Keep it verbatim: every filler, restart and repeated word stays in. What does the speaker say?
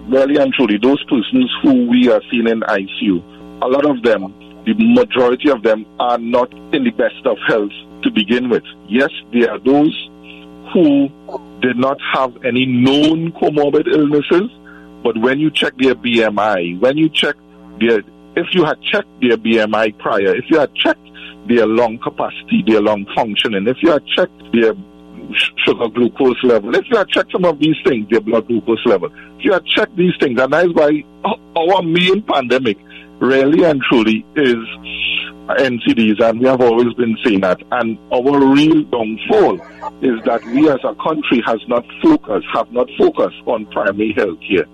really and truly, those persons who we are seeing in I C U, a lot of them, the majority of them are not in the best of health to begin with. Yes, there are those who did not have any known comorbid illnesses, but when you check their B M I, when you check their, if you had checked their B M I prior, if you had checked their lung capacity, their lung functioning, if you had checked their sugar glucose level, if you had checked some of these things, their blood glucose level, if you had checked these things, and that is why our main pandemic really and truly is N C Ds, and we have always been saying that. And our real downfall is that we as a country has not focused, have not focused on primary health care.